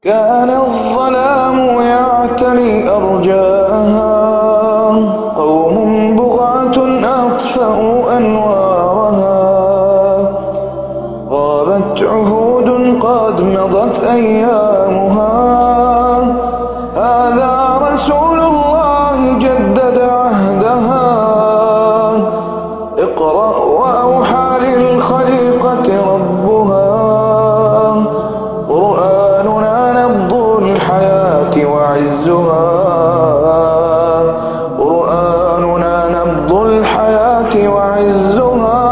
كان الظلام يعتلي أرجاءها، قوم بغاة أطفأوا أنوارها. غابت عهود قد مضت أيامها، هذا رسول الله جدد عهدها. اقرأ وأوحى للخليقة ربها، قرآننا نبض الحياة وعزها. قرآننا نبض الحياة وعزها.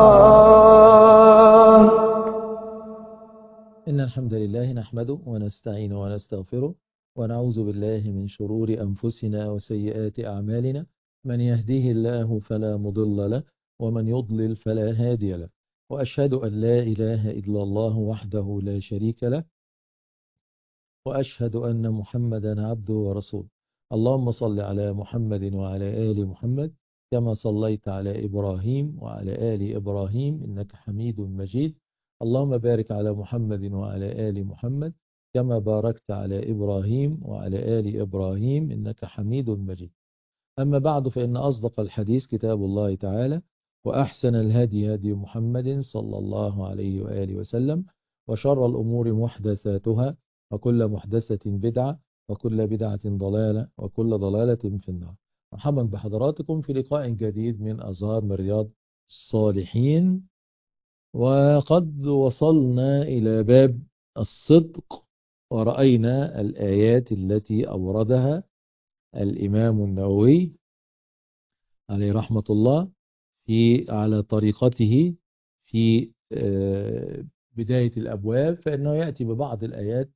إن الحمد لله نحمده ونستعينه ونستغفره ونعوذ بالله من شرور أنفسنا وسيئات أعمالنا. من يهديه الله فلا مضل له ومن يضلل فلا هادي له، وأشهد أن لا إله إلا الله وحده لا شريك له، وأشهد أن محمدا عبده ورسوله. اللهم صل على محمد وعلى آل محمد كما صليت على إبراهيم وعلى آل إبراهيم إنك حميد مجيد. اللهم بارك على محمد وعلى آل محمد كما باركت على إبراهيم وعلى آل إبراهيم إنك حميد مجيد. أما بعد، فإن أصدق الحديث كتاب الله تعالى، وأحسن الهدي هدي محمد صلى الله عليه وآله وسلم، وشر الأمور محدثاتها، وكل محدثة بدعة، وكل بدعة ضلالة، وكل ضلالة في النار. مرحبا بحضراتكم في لقاء جديد من أزهار من رياض الصالحين. وقد وصلنا إلى باب الصدق، ورأينا الآيات التي أوردها الإمام النووي عليه رحمة الله على طريقته في بداية الأبواب، فإنه يأتي ببعض الآيات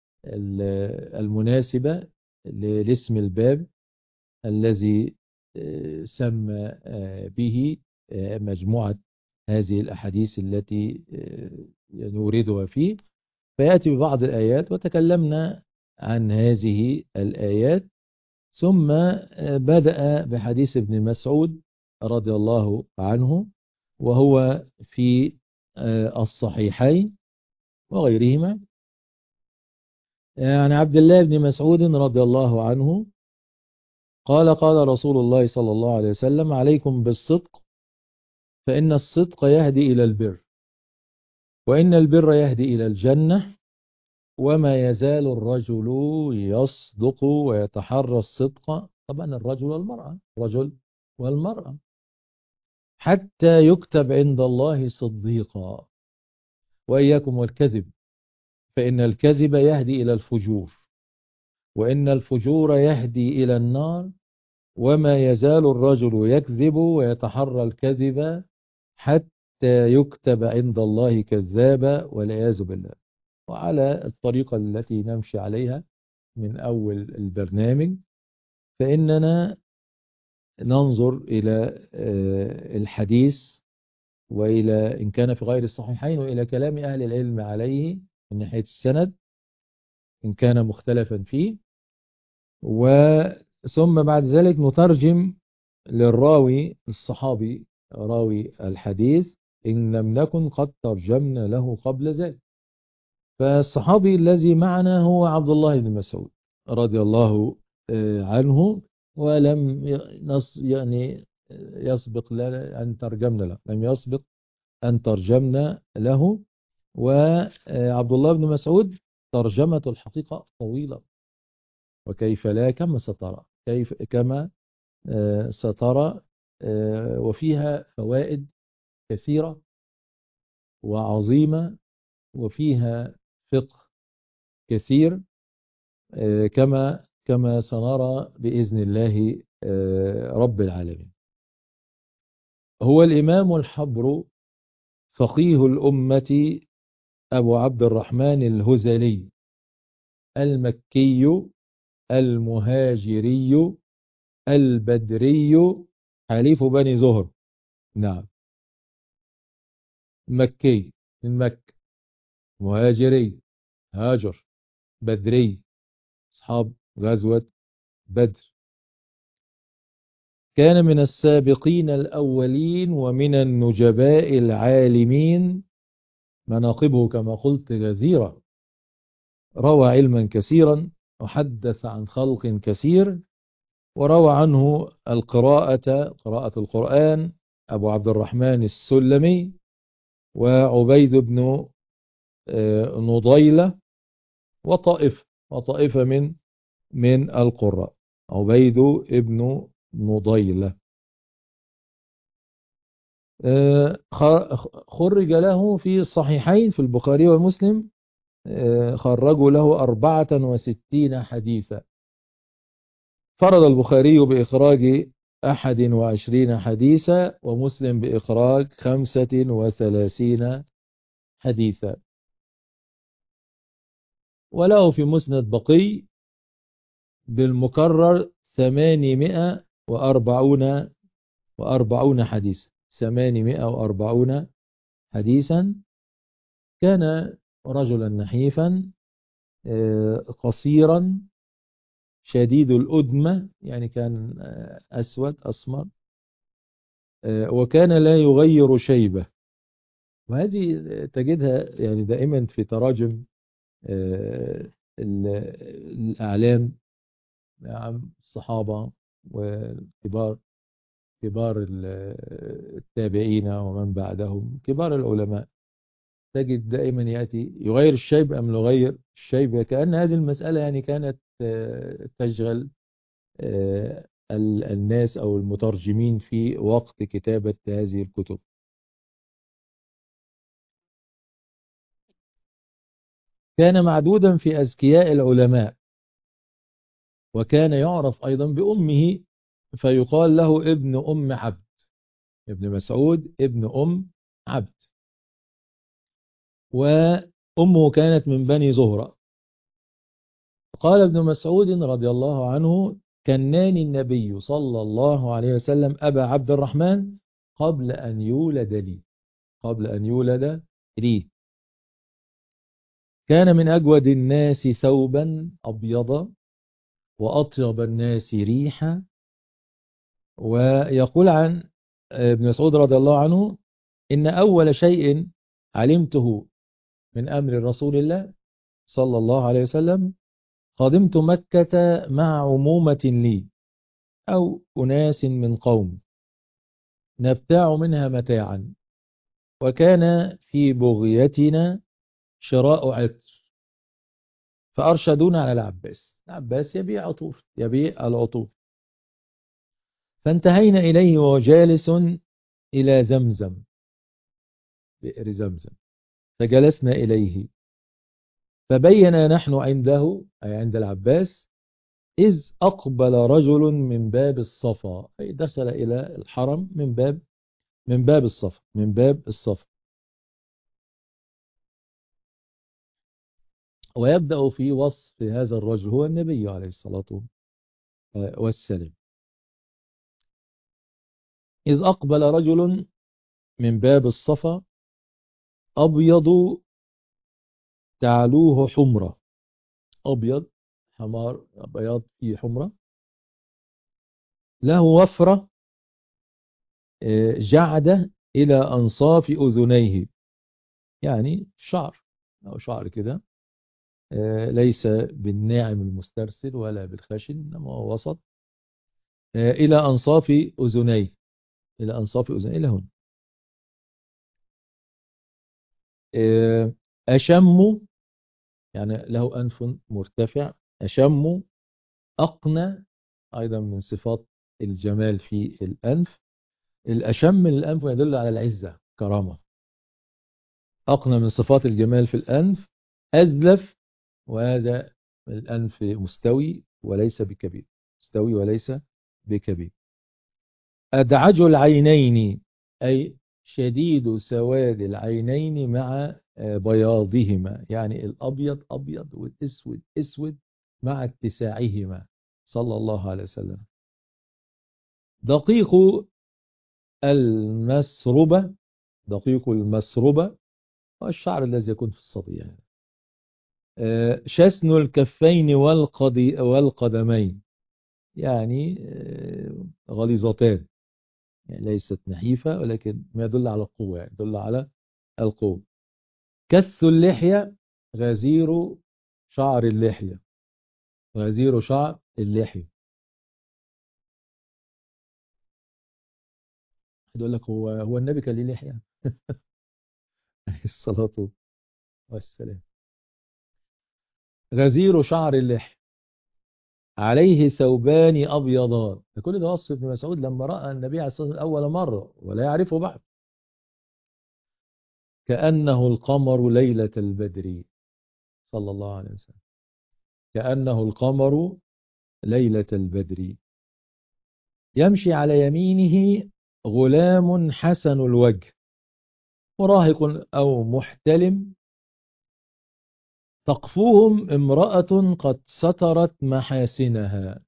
المناسبة لاسم الباب الذي سمى به مجموعة هذه الأحاديث التي نوردها فيه، فيأتي ببعض الآيات. وتكلمنا عن هذه الآيات، ثم بدأ بحديث ابن مسعود رضي الله عنه، وهو في الصحيحين وغيرهما، عن عبد الله بن مسعود رضي الله عنه قال: قال رسول الله صلى الله عليه وسلم: عليكم بالصدق، فإن الصدق يهدي إلى البر، وإن البر يهدي إلى الجنة، وما يزال الرجل يصدق ويتحرى الصدق، طبعا الرجل والمرأة، رجل والمرأة، حتى يكتب عند الله صديقا. وإياكم والكذب، فإن الكذب يهدي إلى الفجور، وإن الفجور يهدي إلى النار، وما يزال الرجل يكذب ويتحرى الكذب حتى يكتب عند الله كذابا، والعياذ بالله. وعلى الطريقة التي نمشي عليها من أول البرنامج، فإننا ننظر إلى الحديث، وإلى إن كان في غير الصحيحين، وإلى كلام أهل العلم عليه من ناحية السند إن كان مختلفا فيه، ثم بعد ذلك نترجم للراوي الصحابي راوي الحديث إن لم نكن قد ترجمنا له قبل ذلك. فالصحابي الذي معنا هو عبد الله بن مسعود رضي الله عنه، ولم يعني يسبق أن ترجمنا له، لم يسبق أن ترجمنا له. وعبد الله بن مسعود ترجمة الحقيقة طويلة، وكيف لا، كما سترى، كما سترى، وفيها فوائد كثيرة وعظيمة، وفيها فقه كثير، كما سنرى بإذن الله رب العالمين. هو الإمام الحبر فقيه الأمة أبو عبد الرحمن الهذلي المكي المهاجري البدري حليف بني زهر. نعم، مكي من مكة، مهاجري هاجر، بدري أصحاب غزوة بدر. كان من السابقين الأولين ومن النجباء العالمين، مناقبه كما قلت غزيرة، روى علما كثيرا وحدث عن خلق كثير، وروى عنه قراءة القرآن أبو عبد الرحمن السلمي وعبيد بن نضيلة وطائفة من القراء. عبيد بن نضيلة خرج له في الصحيحين في البخاري ومسلم، خرجوا له 64 حديثا. فرض البخاري بإخراج 21 حديثا ومسلم بإخراج 35 حديثا. وله في مسند بقي بالمكرر 840 حديثا. 840 حديثا. كان رجلا نحيفا قصيرا شديد الأدمة، يعني كان أسود أسمر، وكان لا يغير شيبة. وهذه تجدها يعني دائما في تراجم الأعلام، نعم، الصحابة كبار التابعين ومن بعدهم كبار العلماء، تجد دائما يأتي يغير الشيب أم يغير الشيب، كأن هذه المسألة يعني كانت تشغل الناس أو المترجمين في وقت كتابة هذه الكتب. كان معدودا في أذكياء العلماء، وكان يعرف أيضا بأمه، فيقال له ابن أم عبد. ابن مسعود ابن أم عبد، وأمه كانت من بني زهرة. قال ابن مسعود رضي الله عنه: كناني النبي صلى الله عليه وسلم أبا عبد الرحمن قبل أن يولد لي. قبل أن يولد لي. كان من أجود الناس ثوبا أبيضا وأطيب الناس ريحا. ويقول عن ابن مسعود رضي الله عنه: إن أول شيء علمته من أمر رسول الله صلى الله عليه وسلم قدمت مكة مع عمومة لي أو أناس من قوم نبتاع منها متاعا، وكان في بغيتنا شراء عطر، فأرشدونا على العباس يبيع عطور، يبيع العطور. فانتهينا إليه وهو جالس إلى زمزم، بئر زمزم، فجلسنا إليه فبين نحن عنده، أي عند العباس، إذ أقبل رجل من باب الصفا، أي دخل إلى الحرم من باب الصفا، من باب الصفا. ويبدأ في وصف هذا الرجل هو النبي عليه الصلاة والسلام. إذ أقبل رجل من باب الصفا أبيض تعلوه حمرة. أبيض، حمار، بياض فيه حمرة، له وفرة جعدة إلى أنصاف أذنيه، يعني شعر أو شعر كده، ليس بالناعم المسترسل ولا بالخشن، إنما هو وسط، إلى أنصاف أذنيه، إلى أنصاف أذنيه إلى هنا. أشم، يعني له أنف مرتفع. أشم أقنى، أيضا من صفات الجمال في الأنف. الأشم من الأنف يدل على العزة، كرامة. أقنى من صفات الجمال في الأنف. أزلف، وهذا الأنف مستوي وليس بكبير، مستوي وليس بكبير. أدعج العينين، أي شديد سواد العينين مع بياضهما، يعني الأبيض أبيض والأسود أسود مع اتساعهما صلى الله عليه وسلم. دقيق المسربة، دقيق المسربة والشعر الذي يكون في الصدي يعني. شسن الكفين والقدمين، يعني غليظتان، يعني ليست نحيفة ولكن ما يدل على القوة، يعني يدل على القوة. كث اللحية غزير شعر اللحية، غزير شعر اللحية. يقول لك هو النبي كان ليه لحية؟ عليه الصلاة والسلام. غزير شعر اللحية، عليه ثوبان أبيضان. كل ده وصف ابن مسعود لما رأى النبي عليه الصلاة والسلام أول مرة ولا يعرفه بعد. كأنه القمر ليلة البدر صلى الله عليه وسلم، كأنه القمر ليلة البدر. يمشي على يمينه غلام حسن الوجه، مراهق أو محتلم، تقفوهم امرأة قد سترت محاسنها،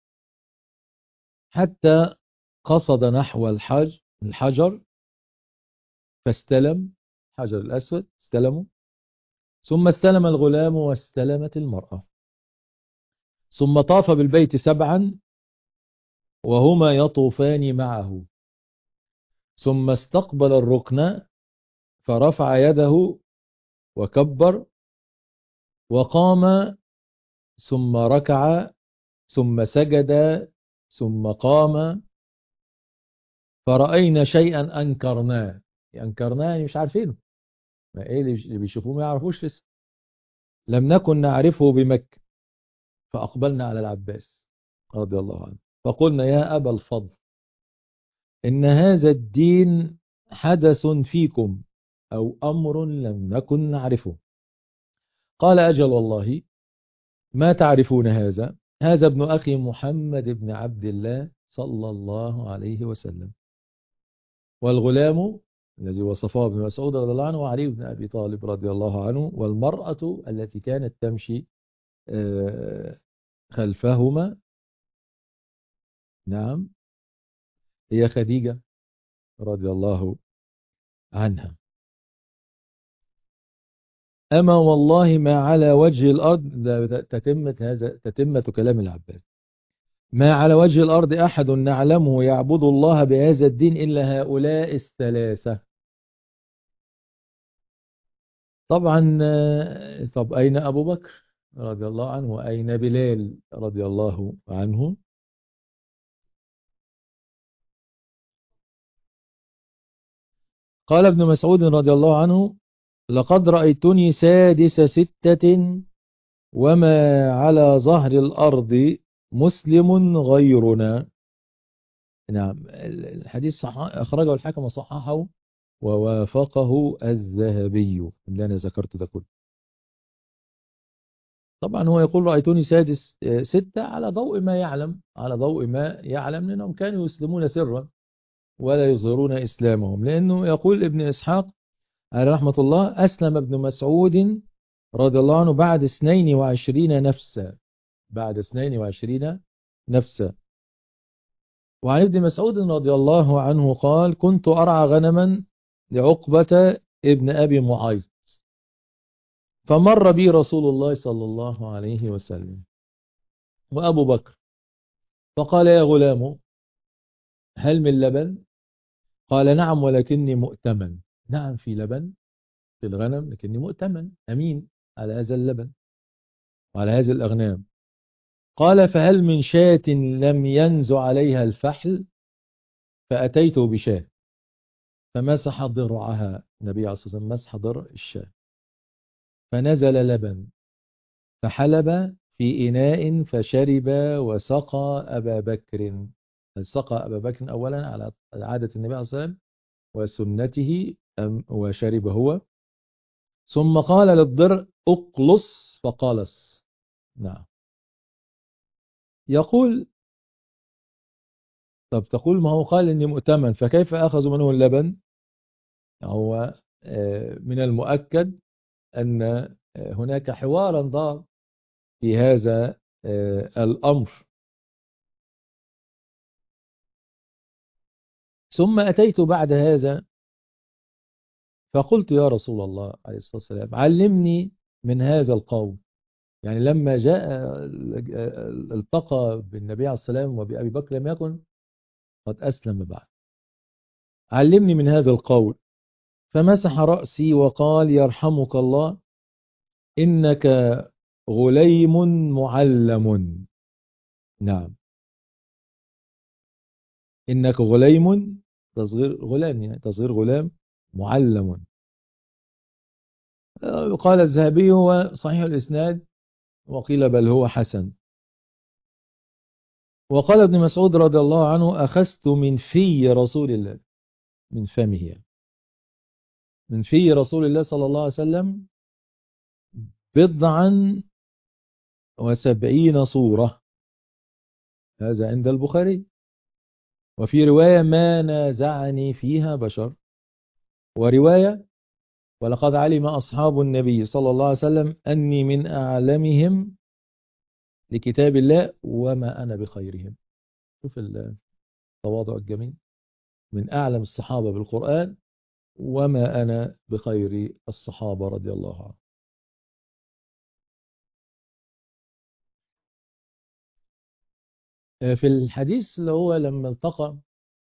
حتى قصد نحو الحجر فاستلم، حجر الأسود استلمه، ثم استلم الغلام واستلمت المرأة، ثم طاف بالبيت 7 وهما يطوفان معه، ثم استقبل الركن فرفع يده وكبر وقام، ثم ركع، ثم سجد، ثم قام، فرأينا شيئا أنكرناه. يعني مش عارفينه، ما ايه اللي بيشوفوه ما يعرفوش لسه. لم نكن نعرفه بمكة، فأقبلنا على العباس رضي الله عنه فقلنا يا أبا الفضل، إن هذا الدين حدث فيكم أو أمر لم نكن نعرفه. قال أجل والله ما تعرفون هذا، هذا ابن أخي محمد بن عبد الله صلى الله عليه وسلم، والغلام الذي وصفه ابن مسعود رضي الله عنه وعلي بن أبي طالب رضي الله عنه، والمرأة التي كانت تمشي خلفهما، نعم، هي خديجة رضي الله عنها. أما والله ما على وجه الأرض، تتمة كلام العباس، ما على وجه الأرض أحد نعلمه يعبد الله بهذا الدين إلا هؤلاء الثلاثة. طبعا طب أين أبو بكر رضي الله عنه، وأين بلال رضي الله عنه؟ قال ابن مسعود رضي الله عنه لقد رأيتني سادس 6 وما على ظهر الأرض مسلم غيرنا. نعم، الحديث أخرجه الحاكم وصححه ووافقه الذهبي اللي أنا ذكرت ده كله. طبعا هو يقول رأيتني سادس 6 على ضوء ما يعلم، لأنهم كانوا يسلمون سرا ولا يظهرون إسلامهم، لأنه يقول ابن إسحاق عليه رحمة الله أسلم ابن مسعود رضي الله عنه بعد 22 نفسا، بعد 22 نفسا. وعن ابن مسعود رضي الله عنه قال كنت أرعى غنما لعقبة ابن أبي معيط، فمر بي رسول الله صلى الله عليه وسلم وأبو بكر، فقال يا غلام هل من لبن؟ قال نعم ولكني مؤتمن. نعم في لبن في الغنم لكني مؤتمن أمين على هذا اللبن وعلى هذه الأغنام. قال فهل من شاة لم ينز عليها الفحل؟ فأتيت بشاة فمسح ضرعها، النبي عليه الصلاة والسلام مسح ضرع الشاة، فنزل لبن فحلب في إناء فشرب وسقى أبا بكر. سقى أبا بكر أولا على عادة النبي عليه الصلاة والسلام وسنته وشرب هو، ثم قال للضرع أقلص فقالص. نعم. يقول طب تقول ما هو قال إني مؤتمن فكيف أخذ منه اللبن؟ هو من المؤكد أن هناك حوارا دار في هذا الأمر. ثم أتيت بعد هذا فقلت يا رسول الله عليه الصلاة والسلام علمني من هذا القول، يعني لما جاء التقى بالنبي عليه الصلاة والسلام وبأبي بكر لم يكن قد أسلم بعد، علمني من هذا القول. فمسح رأسي وقال يرحمك الله إنك غليم معلم. نعم، إنك غليم، تصغير غلام، يعني تصغير غلام معلم. قال الذهبي هو صحيح الإسناد، وقيل بل هو حسن. وقال ابن مسعود رضي الله عنه: أخذت من في رسول الله، من فمه يعني، من في رسول الله صلى الله عليه وسلم 70 صورة. هذا عند البخاري. وفي رواية: ما نازعني فيها بشر. ورواية: ولقد علم أصحاب النبي صلى الله عليه وسلم أني من أعلمهم لكتاب الله وما أنا بخيرهم. شوف التواضع الجميل، من أعلم الصحابة بالقرآن وما أنا بخير الصحابة رضي الله عنهم. في الحديث اللي هو لما التقى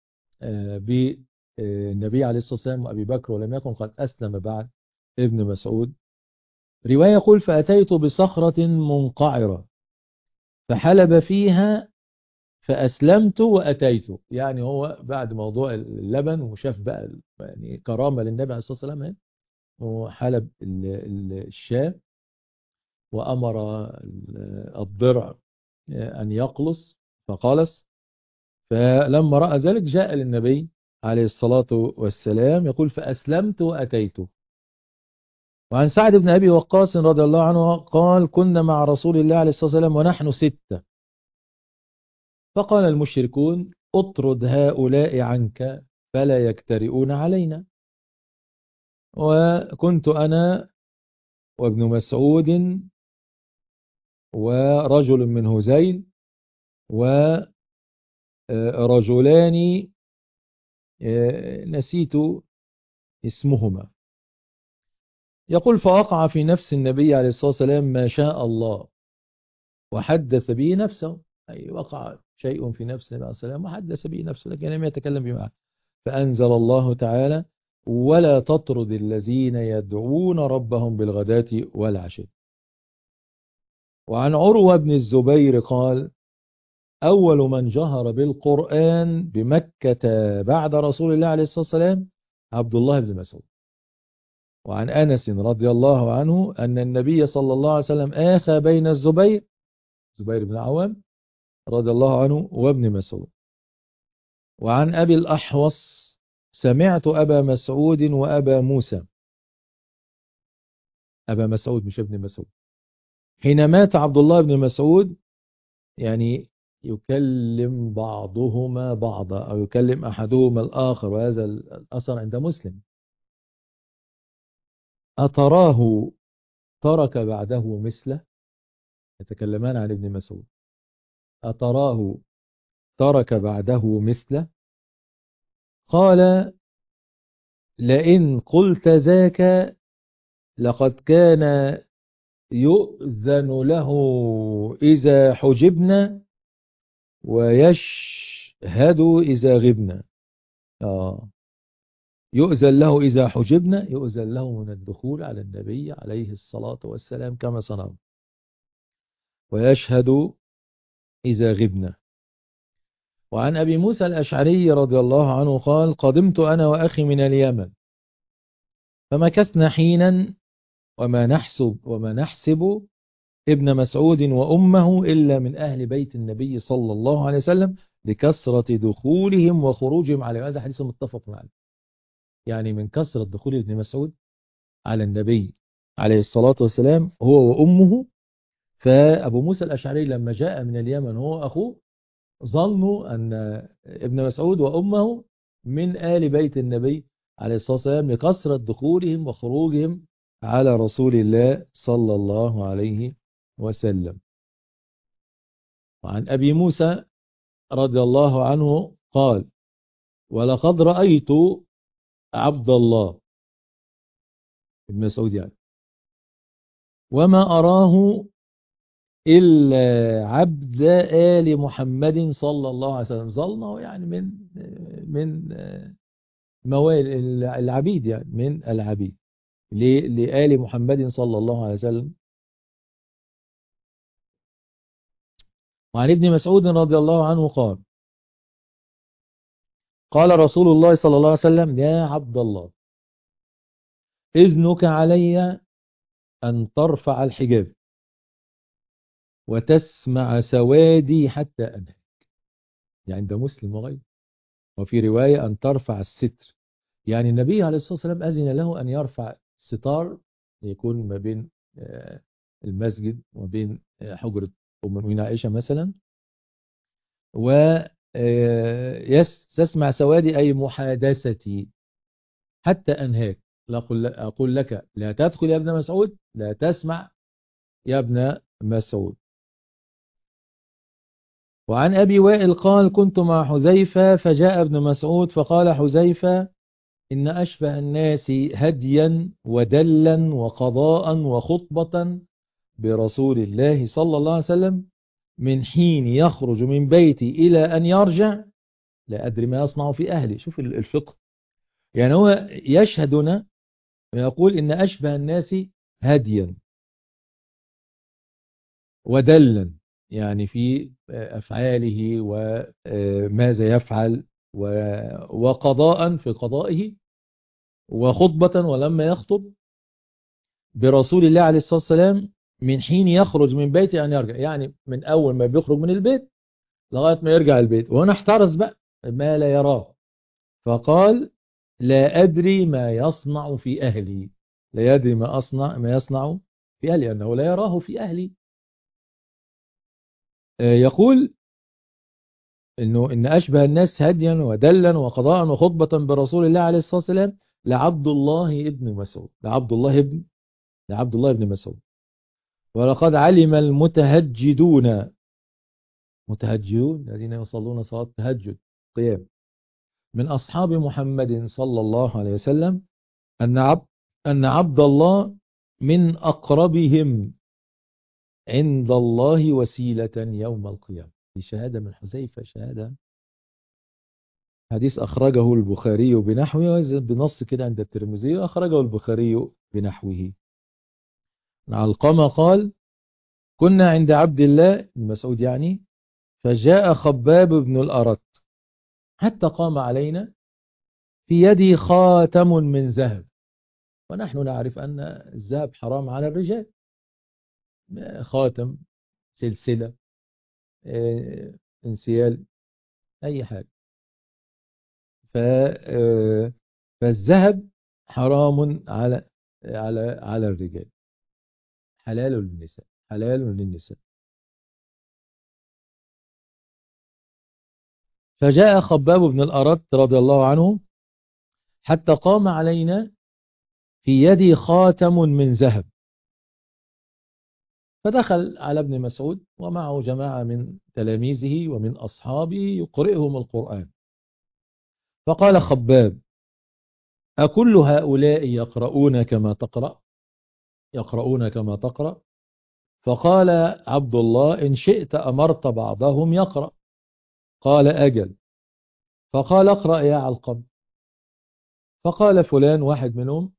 بالنبي عليه الصلاة والسلام وأبي بكر ولم يكن قد أسلم بعد، ابن مسعود رواية يقول: فأتيت بصخرة منقعرة فحلب فيها فأسلمت وأتيت. يعني هو بعد موضوع اللبن وشاف بقى يعني كرامة للنبي عليه الصلاة والسلام، هو حلب الشاة وأمر الضرع أن يقلص فقلص. فلما رأى ذلك جاء للنبي عليه الصلاة والسلام يقول: فأسلمت وأتيت. وعن سعد بن أبي وقاص رضي الله عنه قال: كنا مع رسول الله عليه الصلاة والسلام ونحن 6، فقال المشركون: اطرد هؤلاء عنك فلا يكترئون علينا. وكنت أنا وابن مسعود ورجل من هذيل ورجلان نسيت اسمهما. يقول: فوقع في نفس النبي عليه الصلاة والسلام ما شاء الله وحدث به نفسه. أي وقع شيء في نفس النبي عليه الصلاة والسلام وحدث به نفسه، لكن لم يتكلم بما. فأنزل الله تعالى: ولا تطرد الذين يدعون ربهم بالغداة والعشي. وعن عروة بن الزبير قال: أول من جهر بالقرآن بمكة بعد رسول الله عليه الصلاة والسلام عبد الله بن مسعود. وعن أنس رضي الله عنه أن النبي صلى الله عليه وسلم آخى بين الزبير بن عوام رضي الله عنه وابن مسعود. وعن أبي الأحوص: سمعت أبا مسعود وأبا موسى، أبا مسعود مش ابن مسعود، حين مات عبد الله بن مسعود، يعني يكلم بعضهما بعضا أو يكلم أحدهما الآخر، وهذا الأثر عند مسلم: أتراه ترك بعده مثله؟ يتكلمان عن ابن مسعود: أتراه ترك بعده مثله؟ قال: لئن قلت ذاك لقد كان يؤذن له إذا حجبنا ويشهد إذا غبنا. يؤذن له إذا حجبنا، يؤذن له من الدخول على النبي عليه الصلاة والسلام كما صنعوا، ويشهد إذا غبنا. وعن أبي موسى الأشعري رضي الله عنه قال: قدمت أنا وأخي من اليمن فمكثنا حينا وما نحسب ابن مسعود وأمه إلا من أهل بيت النبي صلى الله عليه وسلم لكثرة دخولهم وخروجهم عليه. هذا حديث متفق عليه، يعني من كثرة دخول ابن مسعود على النبي عليه الصلاة والسلام هو وأمه. فأبو موسى الأشعري لما جاء من اليمن هو أخوه ظنوا أن ابن مسعود وأمه من آل بيت النبي عليه الصلاة والسلام لكثرة دخولهم وخروجهم على رسول الله صلى الله عليه وسلم. وعن أبي موسى رضي الله عنه قال: ولقد رأيت عبد الله ابن مسعود يعني وما أراه إلا عبد آل محمد صلى الله عليه وسلم. ظلنا يعني من موال العبيد، يعني من العبيد لآل محمد صلى الله عليه وسلم. وعن ابن مسعود رضي الله عنه قال قال رسول الله صلى الله عليه وسلم يا عبد الله إذنك علي أن ترفع الحجاب وتسمع سوادي حتى أنهى. يعني ده مسلم وغيره. وفي رواية أن ترفع الستر، يعني النبي عليه الصلاة والسلام أذن له أن يرفع الستار يكون ما بين المسجد وما بين حجرة أم المؤمنين عائشة مثلا، ويسمع سوادي أي محادثتي حتى أنهاك. أقول لك لا تدخل يا ابن مسعود، لا تسمع يا ابن مسعود. وعن أبي وائل قال كنت مع حذيفة فجاء ابن مسعود فقال حذيفة إن أشبه الناس هديا ودلا وقضاء وخطبة برسول الله صلى الله عليه وسلم من حين يخرج من بيتي إلى أن يرجع لا أدري ما يصنع في أهلي. شوف الفقه، يعني هو يشهدنا ويقول إن أشبه الناس هديا ودلا، يعني في أفعاله وماذا يفعل، وقضاء في قضائه، وخطبة ولما يخطب برسول الله عليه الصلاة والسلام من حين يخرج من بيته أن يرجع، يعني من أول ما بيخرج من البيت لغاية ما يرجع البيت. وهنا احترز بقى ما لا يراه، فقال لا أدري ما يصنع في أهلي، لا يدري ما يصنع في أهلي، أنه لا يراه في أهلي. يقول إن أشبه الناس هديا ودلا وقضاء وخطبة برسول الله عليه الصلاة والسلام لعبد الله ابن مسعود، لعبد الله ابن مسعود. ولقد علم المتهجدون، متهجدون الذين يصلون صلاة التهجد قيام من أصحاب محمد صلى الله عليه وسلم أن عبد الله من أقربهم عند الله وسيلة يوم القيامة. دي شهادة من حذيفة، شهادة. حديث أخرجه البخاري بنحوه، بنص كده عند الترمذي، أخرجه البخاري بنحوه. علقمة قال كنا عند عبد الله بن مسعود يعني، فجاء خباب بن الأرت حتى قام علينا في يدي خاتم من ذهب، ونحن نعرف أن الذهب حرام على الرجال، خاتم، سلسلة، انسيال، أي حاجة. فالذهب حرام على الرجال، حلال للنساء، حلال للنساء. فجاء خباب بن الأرت رضي الله عنه حتى قام علينا في يدي خاتم من ذهب، فدخل على ابن مسعود ومعه جماعة من تلاميذه ومن أصحابه يقرئهم القرآن، فقال خباب أكل هؤلاء يقرؤون كما تقرأ؟ يقرؤون كما تقرأ؟ فقال عبد الله إن شئت أمرت بعضهم يقرأ. قال أجل. فقال اقرأ يا علقم. فقال فلان واحد منهم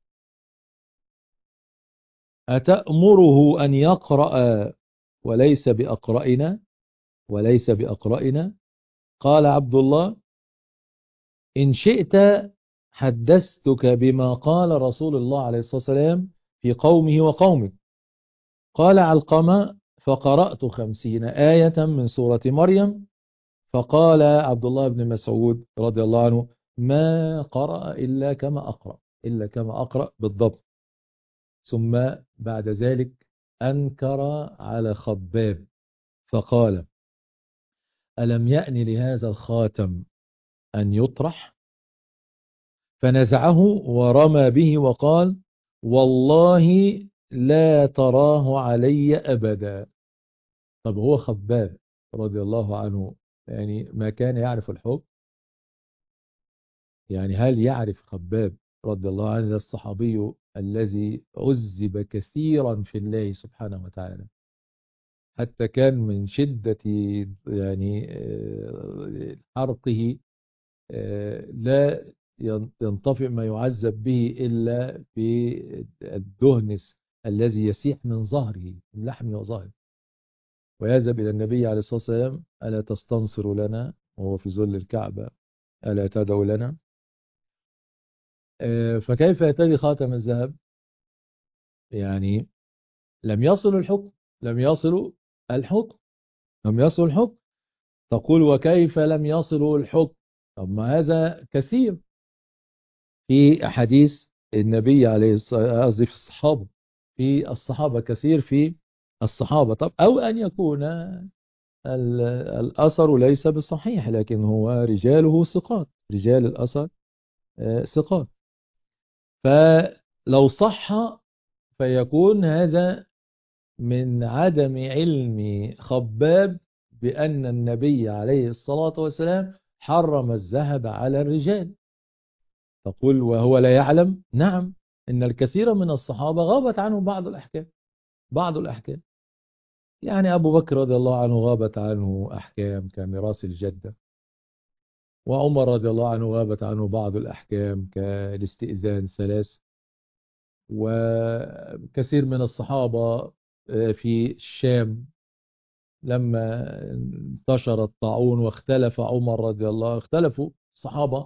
أتأمره أن يقرأ وليس بأقرأنا، وليس بأقرأنا؟ قال عبد الله إن شئت حدثتك بما قال رسول الله عليه الصلاة والسلام في قومه وقومك. قال علقمة فقرأت 50 آية من سورة مريم. فقال عبد الله بن مسعود رضي الله عنه ما قرأ إلا كما أقرأ، إلا كما أقرأ بالضبط. ثم بعد ذلك أنكر على خباب فقال ألم يأن لهذا الخاتم أن يطرح؟ فنزعه ورمى به وقال والله لا تراه علي أبدا. طب هو خباب رضي الله عنه يعني ما كان يعرف الحكم؟ يعني هل يعرف خباب رضي الله عنه الصحابي الذي عذب كثيرا في الله سبحانه وتعالى، حتى كان من شدة يعني حرقه لا ينطفئ ما يعذب به إلا بالدهن الذي يسيح من ظهره، من لحمه وظهره. ويذهب إلى النبي عليه الصلاة والسلام: ألا تستنصر لنا وهو في ظل الكعبة؟ ألا تدعو لنا؟ فكيف يتدي خاتم الذهب؟ يعني لم يصل الحكم، لم يصل الحكم، لم يصل الحكم. تقول وكيف لم يصلوا الحكم؟ طب ما هذا كثير في أحاديث النبي عليه الصلاة، قصدي في الصحابة، في الصحابة كثير، في الصحابة. طب أو أن يكون الأثر ليس بالصحيح، لكن هو رجاله ثقات، رجال الأثر ثقات. فلو صح فيكون هذا من عدم علم خباب بأن النبي عليه الصلاة والسلام حرم الذهب على الرجال. تقول وهو لا يعلم؟ نعم، إن الكثير من الصحابة غابت عنه بعض الأحكام، بعض الأحكام. يعني أبو بكر رضي الله عنه غابت عنه أحكام كميراث الجدة، وعمر رضي الله عنه غابت عنه بعض الأحكام كالاستئذان ثلاث، وكثير من الصحابة في الشام لما انتشر الطاعون واختلف عمر رضي الله، اختلفوا الصحابة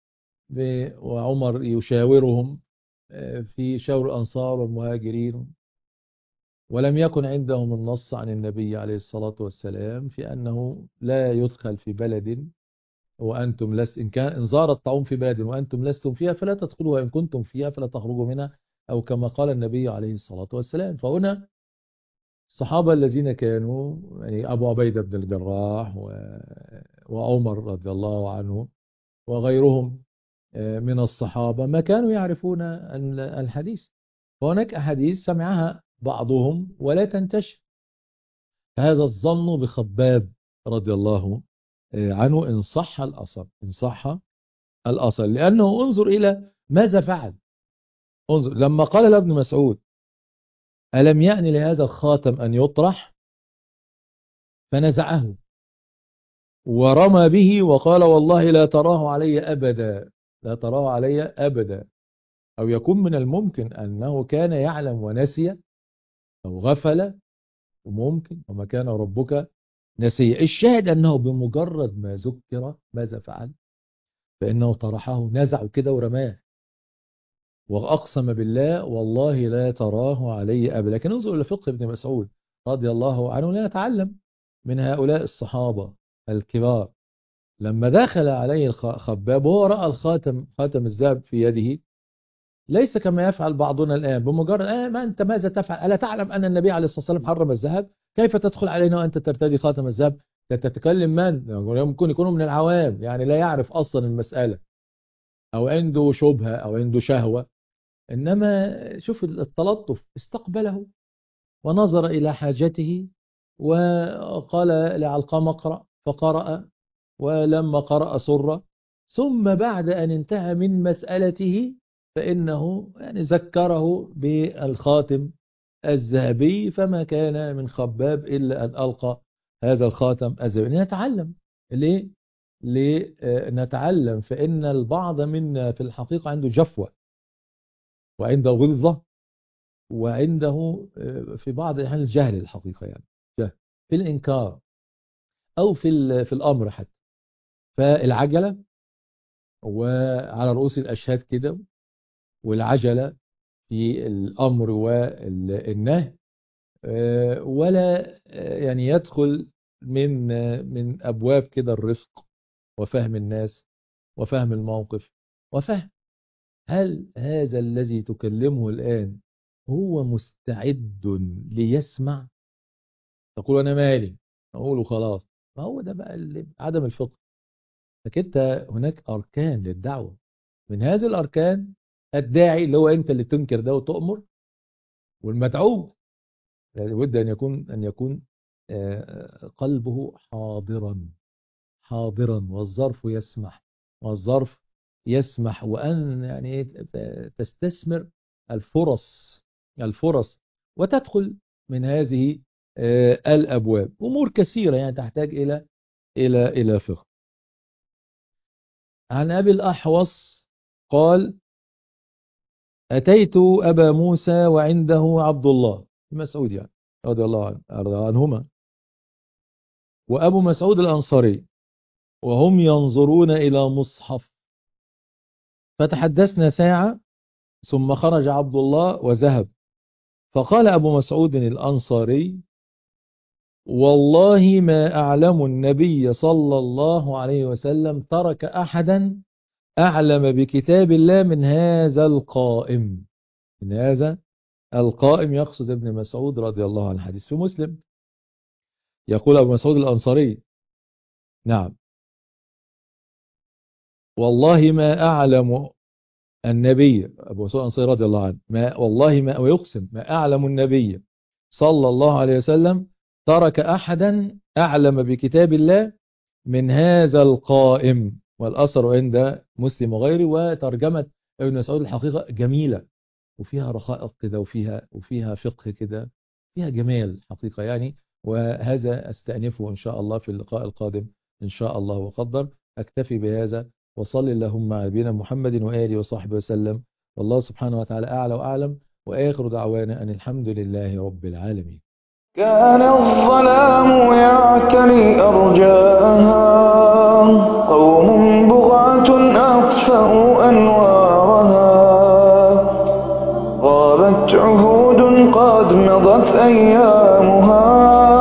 وعمر يشاورهم في شاور الأنصار والمهاجرين، ولم يكن عندهم النص عن النبي عليه الصلاة والسلام في أنه لا يدخل في بلد وأنتم لست، إن كان إن زار الطاعون في بلد وأنتم لستم فيها فلا تدخلوا، وإن كنتم فيها فلا تخرجوا منها، أو كما قال النبي عليه الصلاة والسلام. فهنا الصحابة الذين كانوا يعني أبو عبيدة بن الجراح وعمر رضي الله عنه وغيرهم من الصحابة ما كانوا يعرفون الحديث، وهناك أحاديث سمعها بعضهم ولا تنتشر. هذا الظن بخباب رضي الله عنه إن صح الأثر، إن صح الأثر، لأنه انظر إلى ماذا فعل. انظر لما قال لابن مسعود: ألم يأن لهذا الخاتم أن يطرح؟ فنزعه ورمى به وقال: والله لا تراه علي أبدا، لا تراه علي أبدا. أو يكون من الممكن أنه كان يعلم ونسي أو غفل، وممكن وما كان ربك نسي. الشاهد أنه بمجرد ما ذكر ماذا فعل؟ فإنه طرحه، نزعه كده ورماه، وأقسم بالله: والله لا تراه علي أبدا. لكن انظر إلى فقه ابن مسعود رضي الله عنه لنتعلم من هؤلاء الصحابة الكبار. لما دخل عليه الخباب وهو رأى الخاتم، خاتم الذهب في يده، ليس كما يفعل بعضنا الآن بمجرد ما أنت ماذا تفعل؟ ألا تعلم أن النبي عليه الصلاة والسلام حرم الذهب؟ كيف تدخل علينا وأنت ترتدي خاتم الذهب؟ تتكلم من؟ ممكن يكونوا من العوام، يعني لا يعرف أصلا المسألة، أو عنده شبهة أو عنده شهوة. إنما شوف التلطف، استقبله ونظر إلى حاجته وقال لعلقمة اقرأ، فقرأ، ولما قرأ سر، ثم بعد أن انتهى من مسألته فإنه يعني ذكره بالخاتم الذهبي، فما كان من خباب إلا أن ألقى هذا الخاتم الذهبي. نتعلم ليه؟ نتعلم فإن البعض منا في الحقيقة عنده جفوة وعنده غلظة وعنده في بعض الأحيان الجهل الحقيقة، يعني جهل في الإنكار أو في الأمر حتى. فالعجلة وعلى رؤوس الأشهاد كده، والعجلة في الأمر والنهي، ولا يعني يدخل من أبواب كده الرفق وفهم الناس وفهم الموقف وفهم هل هذا الذي تكلمه الآن هو مستعد ليسمع؟ تقول أنا مالي، أقوله خلاص. ما هو ده بقى عدم الفقه. لكن هناك أركان للدعوة، من هذه الأركان الداعي اللي هو أنت اللي تنكر ده وتؤمر، والمدعو لابد أن يكون قلبه حاضرا، حاضرا، والظرف يسمح، والظرف يسمح، وأن يعني تستثمر الفرص، الفرص، وتدخل من هذه الأبواب. أمور كثيرة يعني تحتاج إلى فقه. عن أبي الأحوص قال: أتيت أبا موسى وعنده عبد الله بن مسعود يعني رضي الله عنهما، وأبو مسعود الأنصاري، وهم ينظرون إلى مصحف، فتحدثنا ساعة ثم خرج عبد الله وذهب. فقال أبو مسعود الأنصاري: والله ما أعلم النبي صلى الله عليه وسلم ترك أحدا أعلم بكتاب الله من هذا القائم. من هذا القائم يقصد ابن مسعود رضي الله عنه. الحديث في مسلم. يقول أبو مسعود الأنصاري: نعم، والله ما أعلم النبي، أبو مسعود الأنصاري رضي الله عنه، والله ما، ويقسم ما أعلم النبي صلى الله عليه وسلم ترك أحدا أعلم بكتاب الله من هذا القائم. والأثر عند مسلم وغيره. وترجمة ابن مسعود الحقيقة جميلة، وفيها رخاء كده، وفيها فقه كده، فيها جمال حقيقة يعني. وهذا أستأنفه إن شاء الله في اللقاء القادم إن شاء الله وقدر. أكتفي بهذا، وصل اللهم على نبينا محمد وآله وصحبه وسلم. والله سبحانه وتعالى أعلى وأعلم. وآخر دعوانا أن الحمد لله رب العالمين. كان الظلام يعتري أرجاءها، قوم بغاة أطفأوا أنوارها، غابت عهود قد مضت أيامها،